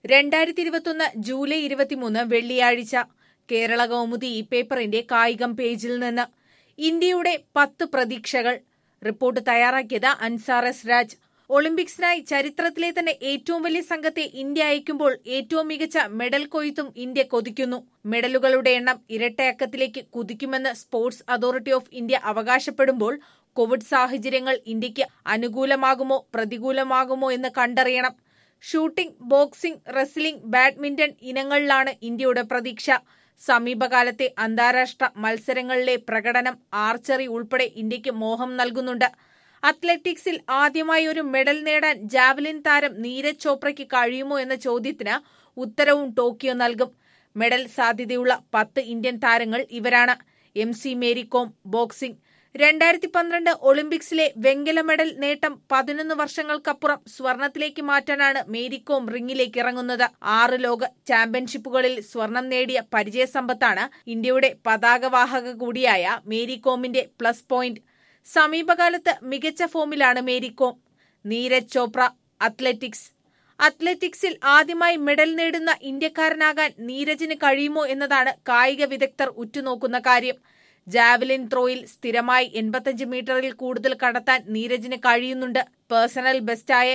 2021 July 23 വെള്ളിയാഴ്ച കേരള കൗമുദി ഈ പേപ്പറിന്റെ കായികം പേജിൽ നിന്ന് ഇന്ത്യയുടെ 10 പ്രതീക്ഷകൾ. റിപ്പോർട്ട് തയ്യാറാക്കിയത് അൻസാർ എസ് രാജ്. ഒളിമ്പിക്സിനായി ചരിത്രത്തിലെ തന്നെ ഏറ്റവും വലിയ സംഘത്തെ ഇന്ത്യ അയക്കുമ്പോൾ ഏറ്റവും മികച്ച മെഡൽ കൊയ്ത്തും ഇന്ത്യ കൊതിക്കുന്നു. മെഡലുകളുടെ എണ്ണം ഇരട്ടയക്കത്തിലേക്ക് കുതിക്കുമെന്ന് സ്പോർട്സ് അതോറിറ്റി ഓഫ് ഇന്ത്യ അവകാശപ്പെടുമ്പോൾ കോവിഡ് സാഹചര്യങ്ങൾ ഇന്ത്യക്ക് അനുകൂലമാകുമോ പ്രതികൂലമാകുമോ എന്ന് കണ്ടറിയണം. ഷൂട്ടിംഗ്, ബോക്സിംഗ്, റെസ്ലിംഗ്, ബാഡ്മിന്റൺ ഇനങ്ങളിലാണ് ഇന്ത്യയുടെ പ്രതീക്ഷ. സമീപകാലത്തെ അന്താരാഷ്ട്ര മത്സരങ്ങളിലെ പ്രകടനം ആർച്ചറി ഉൾപ്പെടെ ഇന്ത്യക്ക് മോഹം നൽകുന്നുണ്ട്. അത്ലറ്റിക്സിൽ ആദ്യമായി ഒരു മെഡൽ നേടാൻ ജാവലിൻ താരം നീരജ് ചോപ്രയ്ക്ക് കഴിയുമോ എന്ന ചോദ്യത്തിന് ഉത്തരവും ടോക്കിയോ നൽകും. മെഡൽ സാധ്യതയുള്ള 10 ഇന്ത്യൻ താരങ്ങൾ ഇവരാണ്. MC Mary Kom, boxing. 2012 ഒളിമ്പിക്സിലെ വെങ്കല മെഡൽ നേട്ടം 11 വർഷങ്ങൾക്കപ്പുറം സ്വർണത്തിലേക്ക് മാറ്റാനാണ് മേരികോം റിംഗിലേക്ക് ഇറങ്ങുന്നത്. 6 ലോക ചാമ്പ്യൻഷിപ്പുകളിൽ സ്വർണം നേടിയ പരിചയസമ്പത്താണ് ഇന്ത്യയുടെ പതാകവാഹക കൂടിയായ മേരികോമിന്റെ പ്ലസ് പോയിന്റ്. സമീപകാലത്ത് മികച്ച ഫോമിലാണ് മേരികോം. നീരജ് ചോപ്ര, അത്ലറ്റിക്സ്. അത്ലറ്റിക്സിൽ ആദ്യമായി മെഡൽ നേടുന്ന ഇന്ത്യക്കാരനാകാൻ നീരജിന് കഴിയുമോ എന്നതാണ് കായിക വിദഗ്ധർ ഉറ്റുനോക്കുന്ന കാര്യം. ജാവലിൻ ത്രോയിൽ സ്ഥിരമായി 85 മീറ്ററിൽ കൂടുതൽ കടത്താൻ നീരജിന് കഴിയുന്നുണ്ട്. പേഴ്സണൽ ബെസ്റ്റായ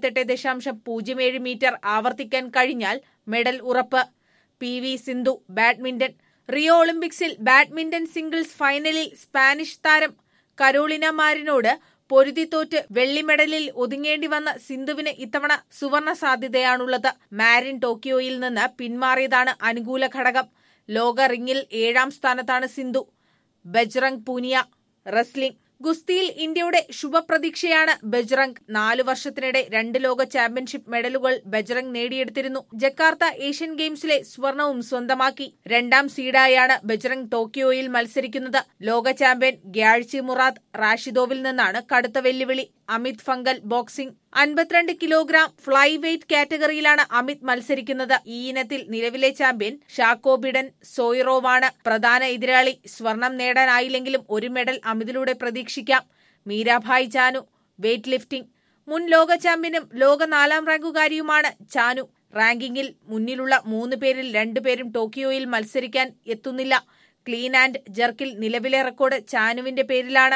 88.07 മീറ്റർ ആവർത്തിക്കാൻ കഴിഞ്ഞാൽ മെഡൽ ഉറപ്പ്. PV Sindhu, badminton. റിയോ ഒളിമ്പിക്സിൽ ബാഡ്മിന്റൺ സിംഗിൾസ് ഫൈനലിൽ സ്പാനിഷ് താരം കരോളിന മാരിനോട് പൊരുതിത്തോറ്റ് വെള്ളി മെഡലിൽ ഒതുങ്ങേണ്ടി വന്ന സിന്ധുവിന് ഇത്തവണ സുവർണ സാധ്യതയാണുള്ളത്. മാരിൻ ടോക്കിയോയിൽ നിന്ന് പിന്മാറിയതാണ് അനുകൂല ഘടകം. ലോക റിംഗിൽ 7ാം സ്ഥാനത്താണ് സിന്ധു. ബജ്റംഗ് പൂനിയ. റെസ്ലിംഗ്. ഗുസ്തിയിൽ ഇന്ത്യയുടെ ശുഭപ്രതീക്ഷയാണ് ബജ്റംഗ്. 4 വർഷത്തിനിടെ 2 ലോക ചാമ്പ്യൻഷിപ്പ് മെഡലുകൾ ബജ്റംഗ് നേടിയെടുത്തിരുന്നു. ജക്കാർത്ത ഏഷ്യൻ ഗെയിംസിലെ സ്വർണവും സ്വന്തമാക്കി. 2ാം സീഡായാണ് ബജ്റംഗ് ടോക്കിയോയിൽ മത്സരിക്കുന്നത്. ലോക ചാമ്പ്യൻ ഗ്യാഴ്ചി മുറാദ് റാഷിദോവിൽ നിന്നാണ് കടുത്ത വെല്ലുവിളി. Amit Panghal, boxing. 52 kilogram flyweight കാറ്റഗറിയിലാണ് അമിത് മത്സരിക്കുന്നത്. ഈ ഇനത്തിൽ നിലവിലെ ചാമ്പ്യൻ ഷാക്കോ ബിഡൻ സോയിറോവാണ് പ്രധാന എതിരാളി. സ്വർണം നേടാനായില്ലെങ്കിലും ഒരു മെഡൽ അമിതിലൂടെ പ്രതീക്ഷിക്കാം. Mirabai Chanu, weightlifting. മുൻ ലോക ചാമ്പ്യനും ലോക 4ാം റാങ്കുകാരിയുമാണ് ചാനു. റാങ്കിങ്ങിൽ മുന്നിലുള്ള 3 പേരിൽ 2 പേരും ടോക്കിയോയിൽ മത്സരിക്കാൻ എത്തുന്നില്ല. ക്ലീൻ ആൻഡ് ജർക്കിൽ നിലവിലെ റെക്കോർഡ് ചാനുവിന്റെ പേരിലാണ്.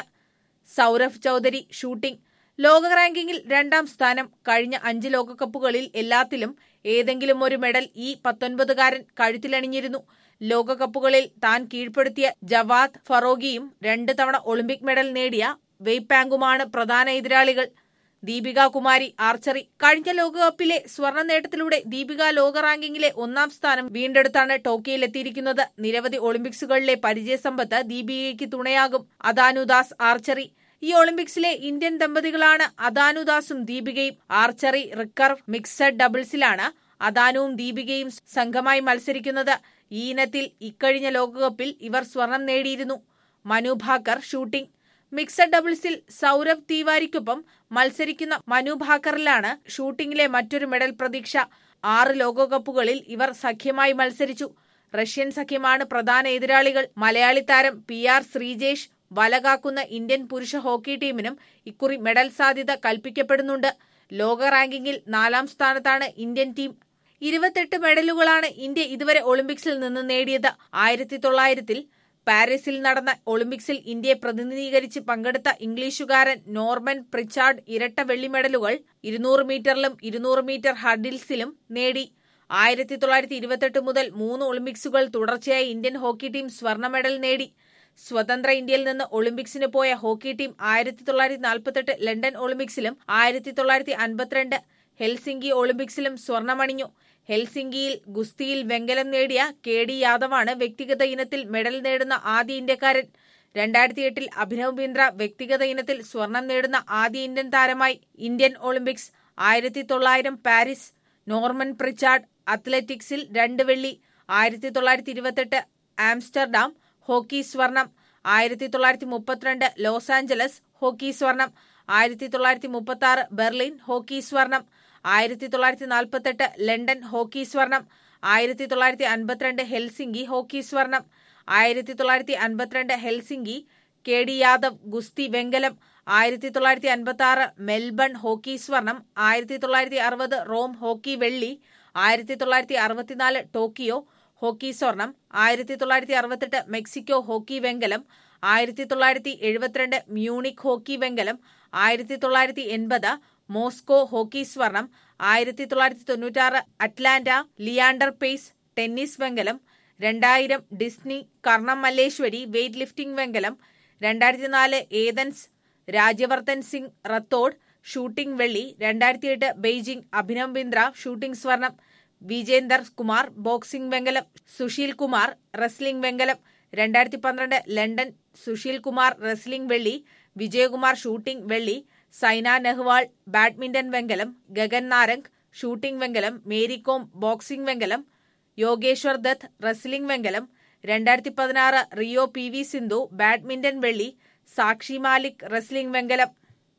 സൗരഭ് ചൌധരി, ഷൂട്ടിംഗ്. ലോക റാങ്കിങ്ങിൽ 2ാം സ്ഥാനം. കഴിഞ്ഞ 5 ലോകകപ്പുകളിൽ എല്ലാത്തിലും ഏതെങ്കിലും ഒരു മെഡൽ ഈ 19കാരൻ കഴുത്തിലണിഞ്ഞിരുന്നു. ലോകകപ്പുകളിൽ താൻ കീഴ്പ്പെടുത്തിയ ജവാദ് ഫറോഗിയും 2 തവണ ഒളിമ്പിക് മെഡൽ നേടിയ വെയ്പാങ്കുമാണ് പ്രധാന എതിരാളികൾ. ദീപിക കുമാരി, ആർച്ചറി. കഴിഞ്ഞ ലോകകപ്പിലെ സ്വർണ്ണ നേട്ടത്തിലൂടെ ദീപിക ലോക റാങ്കിങ്ങിലെ 1ാം സ്ഥാനം വീണ്ടെടുത്താണ് ടോക്കിയോയിലെത്തിയിരിക്കുന്നത്. നിരവധി ഒളിമ്പിക്സുകളിലെ പരിചയസമ്പത്ത് ദീപികയ്ക്ക് തുണയാകും. അദാനുദാസ്, ആർച്ചറി. ഈ ഒളിമ്പിക്സിലെ ഇന്ത്യൻ ദമ്പതികളാണ് അദാനുദാസും ദീപികയും. ആർച്ചറി റിക്കർവ് മിക്സഡ് ഡബിൾസിലാണ് അദാനുവും ദീപികയും സംഘമായി മത്സരിക്കുന്നത്. ഈ ഇനത്തിൽ ഇക്കഴിഞ്ഞ ലോകകപ്പിൽ ഇവർ സ്വർണം നേടിയിരുന്നു. മനു ഭാക്കർ, ഷൂട്ടിംഗ്. മിക്സഡ് ഡബിൾസിൽ സൗരഭ് തിവാരിക്കൊപ്പം മത്സരിക്കുന്ന മനു ഭാക്കറിലാണ് ഷൂട്ടിംഗിലെ മറ്റൊരു മെഡൽ പ്രതീക്ഷ. 6 ലോകകപ്പുകളിൽ ഇവർ സഖ്യമായി മത്സരിച്ചു. റഷ്യൻ സഖ്യമാണ് പ്രധാന എതിരാളികൾ. മലയാളി താരം PR ശ്രീജേഷ് വലകാക്കുന്ന ഇന്ത്യൻ പുരുഷ ഹോക്കി ടീമിനും ഇക്കുറി മെഡൽ സാധ്യത കൽപ്പിക്കപ്പെടുന്നുണ്ട്. ലോക റാങ്കിങ്ങിൽ 4ാം സ്ഥാനത്താണ് ഇന്ത്യൻ ടീം. 28 മെഡലുകളാണ് ഇന്ത്യ ഇതുവരെ ഒളിമ്പിക്സിൽ നിന്ന് നേടിയത്. 1900 പാരീസിൽ നടന്ന ഒളിമ്പിക്സിൽ ഇന്ത്യയെ പ്രതിനിധീകരിച്ച് പങ്കെടുത്ത ഇംഗ്ലീഷുകാരൻ നോർമൻ പ്രിച്ചാർഡ് ഇരട്ട വെള്ളി മെഡലുകൾ 200 മീറ്ററിലും 200 മീറ്റർ ഹർഡിൽസിലും നേടി. 1928 മുതൽ 3 ഒളിമ്പിക്സുകൾ തുടർച്ചയായി ഇന്ത്യൻ ഹോക്കി ടീം സ്വർണ്ണ മെഡൽ നേടി. സ്വതന്ത്ര ഇന്ത്യയിൽ നിന്ന് ഒളിമ്പിക്സിന് പോയ ഹോക്കി ടീം 1948 ലണ്ടൻ ഒളിമ്പിക്സിലും 1952 ഹെൽസിംകി ഒളിമ്പിക്സിലും സ്വർണമണിഞ്ഞു. ഹെൽസിംകിയിൽ ഗുസ്തിയിൽ വെങ്കലം നേടിയ KD യാദവാണ് വ്യക്തിഗത ഇനത്തിൽ മെഡൽ നേടുന്ന ആദ്യ ഇന്ത്യക്കാരൻ. 2008 അഭിനവ് ബിന്ദ്ര വ്യക്തിഗത ഇനത്തിൽ സ്വർണം നേടുന്ന ആദ്യ ഇന്ത്യൻ താരമായി. Indian Olympics 1900 Paris. Norman Pritchard. അത്ലറ്റിക്സിൽ 2 വെള്ളി. 1928 ആംസ്റ്റർഡാം ഹോക്കി സ്വർണം. 1932 ലോസ് ആഞ്ചലസ് ഹോക്കി സ്വർണം. 1936 ബെർലിൻ ഹോക്കി സ്വർണം. 1948 ലണ്ടൻ ഹോക്കി സ്വർണം. 1952 ഹെൽസിംകി ഹോക്കി സ്വർണം. 1952 ഹെൽസിംകി KD യാദവ് ഗുസ്തി വെങ്കലം. 1956 മെൽബൺ ഹോക്കി സ്വർണം. 1960 റോം ഹോക്കി വെള്ളി. 1964 ടോക്കിയോ ഹോക്കി സ്വർണം, 1968 മെക്സിക്കോ ഹോക്കി വെങ്കലം, 1972 മ്യൂണിക് ഹോക്കി വെങ്കലം, 1980 മോസ്കോ ഹോക്കി സ്വർണം, 1996 അറ്റ്ലാന്റ ലിയാണ്ടർ പേസ് ടെന്നീസ് വെങ്കലം, 2000 Disney Karnam Malleshwari weight lifting വെങ്കലം, 2004 ഏതൻസ് രാജ്യവർദ്ധൻ സിംഗ് റത്തോഡ് ഷൂട്ടിംഗ് വെള്ളി, 2008 ബെയ്ജിംഗ് അഭിനവ് ബിന്ദ്ര ഷൂട്ടിംഗ് സ്വർണം, വിജേന്ദർ കുമാർ ബോക്സിംഗ് വെങ്കലം, സുശീൽ കുമാർ റെസ്ലിംഗ് വെങ്കലം, 2012 ലണ്ടൻ സുശീൽ കുമാർ റെസ്ലിംഗ് വെള്ളി, വിജയകുമാർ ഷൂട്ടിംഗ് വെള്ളി, സൈന നെഹ്വാൾ ബാഡ്മിന്റൺ വെങ്കലം, ഗഗൻ നാരംഗ് ഷൂട്ടിംഗ് വെങ്കലം, മേരികോം ബോക്സിംഗ് വെങ്കലം, യോഗേശ്വർ ദത്ത് റെസ്ലിംഗ് വെങ്കലം, 2016 റിയോ PV സിന്ധു ബാഡ്മിന്റൺ വെള്ളി, സാക്ഷി മാലിക് റെസ്ലിംഗ് വെങ്കലം.